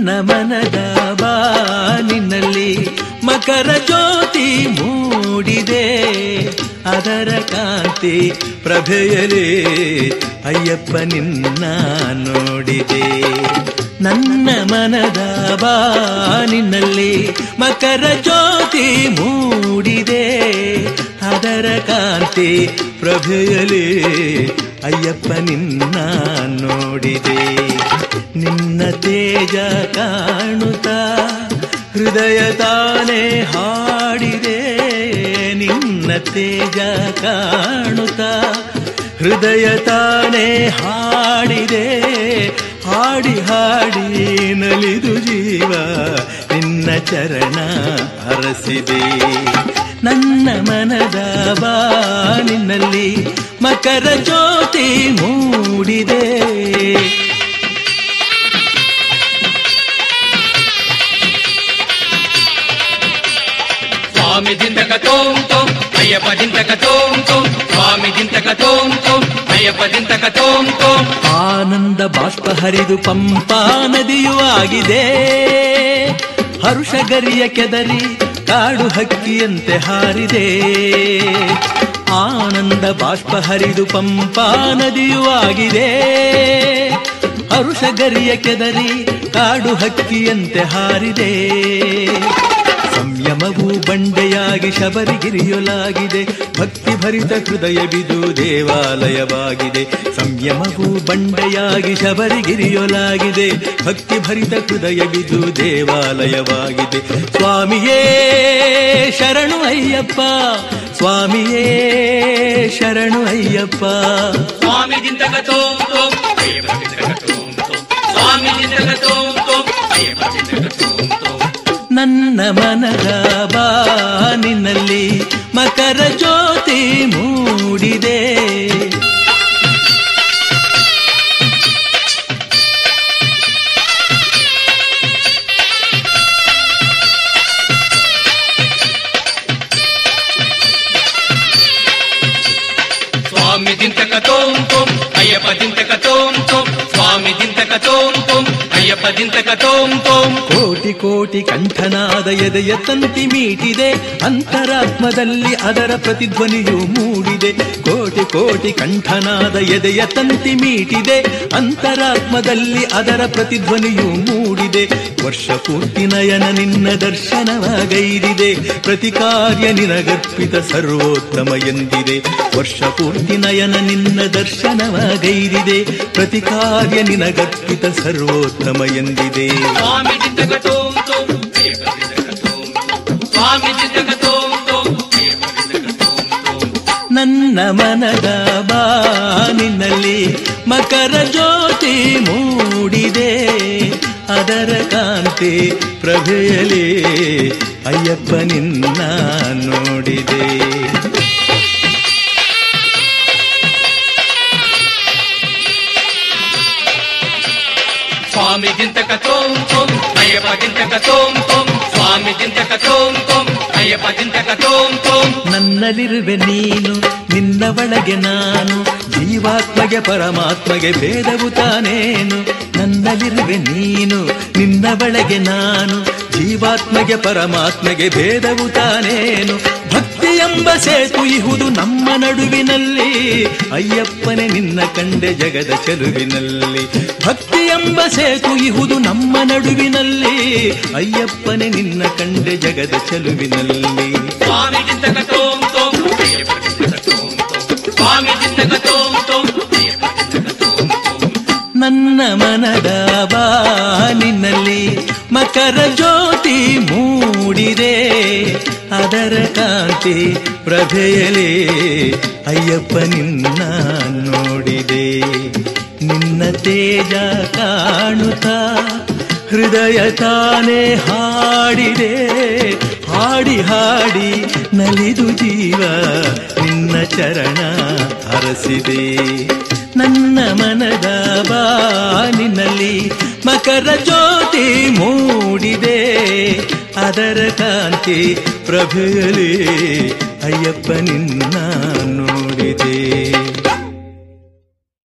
ನನ್ನ ಮನದ ಬಾನಿನಲ್ಲಿ ಮಕರ ಜ್ಯೋತಿ ಮೂಡಿದೆ, ಅದರ ಕಾಂತಿ ಪ್ರಭೆಯಲೇ ಅಯ್ಯಪ್ಪ ನಿನ್ನ ನೋಡಿದೆ. ನನ್ನ ಮನದ ಬಾನಿನಲ್ಲಿ ಮಕರ ಜ್ಯೋತಿ ಮೂಡಿದೆ, ಅದರ ಕಾಂತಿ ಪ್ರಭೆಯಲೇ ಅಯ್ಯಪ್ಪ ನಿನ್ನ ನೋಡಿದೆ. ನಿನ್ನ ತೇಜ ಕಾಣುತ್ತಾ ಹೃದಯ ತಾನೇ ಹಾಡಿದೆ, ನಿನ್ನ ತೇಜ ಕಾಣುತ್ತಾ ಹೃದಯ ತಾನೇ ಹಾಡಿದೆ. ಹಾಡಿ ಹಾಡಿ ನಲಿದು ಜೀವ ನಿನ್ನ ಚರಣ ಹರಸಿದೆ. ನನ್ನ ಮನದ ಬಾನಿನಲ್ಲಿ ಮಕರ ಜ್ಯೋತಿ ಮೂಡಿದೆ. ಸ್ವಾಮಿ ದಿಂತಕ ತೋಂ ತೋಂ ಅಯ್ಯಪ್ಪ ದಿಂತಕ ತೋಂ ತೋಂ, ಸ್ವಾಮಿ ದಿಂತಕ ತೋಂ ತೋಂ ಅಯ್ಯಪ್ಪ ದಿಂತಕ ತೋಂ ತೋಂ. ಆನಂದ ಬಾಷ್ಪ ಹರಿದು ಪಂಪಾ ನದಿಯೂ ಆಗಿದೆ, ಹರುಷಗರಿಯ ಕೆದರಿ ಕಾಡು ಹಕ್ಕಿಯಂತೆ ಹಾರಿದೆ. ಆನಂದ ಬಾಷ್ಪ ಹರಿದು ಪಂಪಾ ನದಿಯೂ ಆಗಿದೆ, ಹರುಷಗರಿಯ ಕೆದರಿ ಕಾಡು ಹಕ್ಕಿಯಂತೆ ಹಾರಿದೆ. ಸಂಯಮವು ಬಂಡೆಯಾಗಿ ಶಬರಿಗಿರಿಯೊಲಾಗಿದೆ, ಭಕ್ತಿ ಭರಿತ ಹೃದಯ ಬಿದು ದೇವಾಲಯವಾಗಿದೆ. ಸಂಯಮವು ಬಂಡೆಯಾಗಿ ಶಬರಿಗಿರಿಯೊಲಾಗಿದೆ, ಭಕ್ತಿ ಭರಿತ ಹೃದಯ ಬಿದು ದೇವಾಲಯವಾಗಿದೆ. ಸ್ವಾಮಿಯೇ ಶರಣು ಅಯ್ಯಪ್ಪ, ಸ್ವಾಮಿಯೇ ಶರಣು ಅಯ್ಯಪ್ಪ. ಸ್ವಾಮಿ ದಿಂತಕ ತೋಂ ತೋಂ ಅಯ್ಯಪ್ಪ ದಿಂತಕ ತೋಂ ತೋಂ, ಸ್ವಾಮಿ ದಿಂತಕ ತೋಂ ತೋಂ ಅಯ್ಯಪ್ಪ ದಿಂತಕ ತೋಂ ತೋಂ. ನನ್ನ ಮನದ ಬಾನಿನಲ್ಲಿ ಮಕರ ಜ್ಯೋತಿ ಮೂಡಿದೆ. ಸ್ವಾಮಿ ದಿಂತಕ ತೋಂ ತೋಂ ಅಯ್ಯಪ್ಪ ದಿಂತಕ ತೋಂ ತೋಂ, ಸ್ವಾಮಿ ದಿಂತಕ ತೋಂ ತೋಂ ಅಯ್ಯಪ್ಪ ದಿಂತಕ ತೋಂ ತೋಂ. ಕೋಟಿ ಕೋಟಿ ಕಂಠನಾದ ಎದೆಯ ತಂತಿ ಮೀಟಿದೆ, ಅಂತರಾತ್ಮದಲ್ಲಿ ಅದರ ಪ್ರತಿಧ್ವನಿಯು ಮೂಡಿದೆ. ಕೋಟಿ ಕೋಟಿ ಕಂಠನಾದ ಎದೆಯ ತಂತಿ ಮೀಟಿದೆ, ಅಂತರಾತ್ಮದಲ್ಲಿ ಅದರ ಪ್ರತಿಧ್ವನಿಯು ಮೂಡಿದೆ. ವರ್ಷ ಪೂರ್ತಿ ನಯನ ನಿನ್ನ ದರ್ಶನವಾಗೈದಿದೆ, ಪ್ರತಿ ಕಾರ್ಯ ನಿನಗರ್ಪಿತ ಸರ್ವೋತ್ತಮ ಎಂದಿದೆ. ವರ್ಷ ಪೂರ್ತಿ ನಯನ ನಿನ್ನ ದರ್ಶನವಾಗೈದಿದೆ, ಪ್ರತಿ ಕಾರ್ಯ ನಿನಗರ್ಪಿತ ಸರ್ವೋತ್ತಮ ಎಂದಿದೆ. ಸ್ವಾಮಿ ದಿಂತಕ ತೋಂ ತೋಂ ಅಯ್ಯಪ್ಪ ದಿಂತಕ ತೋಂ ತೋಂ, ಸ್ವಾಮಿ ದಿಂತಕ ತೋಂ ತೋಂ ಅಯ್ಯಪ್ಪ ದಿಂತಕ ತೋಂ ತೋಂ. ನನ್ನ ಮನದ ಬಾನಿನಲ್ಲಿ ಮಕರ ಜ್ಯೋತಿ ಮೂಡಿದೆ, ಅದರ ಕಾಂತಿ ಪ್ರಭೆಯಲೇ ಅಯ್ಯಪ್ಪ ನಿನ್ನ ನೋಡಿದೆ. ಸ್ವಾಮಿ ದಿಂತಕ ತೋಂ ತೋಂ ಅಯ್ಯಪ್ಪ ದಿಂತಕ ತೋಂ ತೋಂ, ಸ್ವಾಮಿ ದಿಂತಕ ತೋಂ ತೋಂ ಅಯ್ಯಪ್ಪ ದಿಂತಕ ತೋಂ ತೋಂ. ನನ್ನಲ್ಲಿರುವೆ ನೀನು, ನಿನ್ನ ಒಳಗೆ ನಾನು, ಜೀವಾತ್ಮಗೆ ಪರಮಾತ್ಮಗೆ ಭೇದವು ತಾನೇನು. ನನ್ನಲ್ಲಿರುವೆ ನೀನು, ನಿನ್ನ ಒಳಗೆ ನಾನು, ಜೀವಾತ್ಮಗೆ ಪರಮಾತ್ಮಗೆ ಭೇದವು ತಾನೇನು. ಭಕ್ತಿ ಎಂಬ ಸೇತು ಇಹುದು ನಮ್ಮ ನಡುವಿನಲ್ಲಿ, ಅಯ್ಯಪ್ಪನೇ ನಿನ್ನ ಕಂಡೆ ಜಗದ ಚೆಲುವಿನಲ್ಲಿ. ಭಕ್ತಿ ಎಂಬ ಸೇತು ಇಹುದು ನಮ್ಮ ನಡುವಿನಲ್ಲಿ, ಅಯ್ಯಪ್ಪನೇ ನಿನ್ನ ಕಂಡೆ ಜಗದ ಚೆಲುವಿನಲ್ಲಿ. ಸ್ವಾಮಿ ದಿಂತಕ ತೋಂ ತೋಂ ಅಯ್ಯಪ್ಪ ದಿಂತಕ ತೋಂ ತೋಂ, ಸ್ವಾಮಿ ದಿಂತಕ ತೋಂ ತೋಂ ಅಯ್ಯಪ್ಪ ದಿಂತಕ ತೋಂ ತೋಂ. ನನ್ನ ಮನದ ಬಾನಿನಲ್ಲಿ ಮಕರ ಜ್ಯೋತಿ ಮೂಡಿದೆ, ಅದರ ಕಾಂತಿ ಪ್ರಭೆಯಲೇ ಅಯ್ಯಪ್ಪ ನಿನ್ನ ನೋಡಿದೆ. ನಿನ್ನ ತೇಜ ಕಾಣುತ್ತಾ ಹೃದಯ ತಾನೇ ಹಾಡಿದೆ, ಹಾಡಿ ಹಾಡಿ ನಲಿದು ಜೀವ ನಿನ್ನ ಚರಣ ಹರಸಿದೆ. ನನ್ನ ಮನದ ಬಾನಿನಲ್ಲಿ ಮಕರ ಜ್ಯೋತಿ ಮೂಡಿದೆ, ಅದರ ಕಾಂತಿ ಪ್ರಭೆಯಲೇ ಅಯ್ಯಪ್ಪ ನಿನ್ನ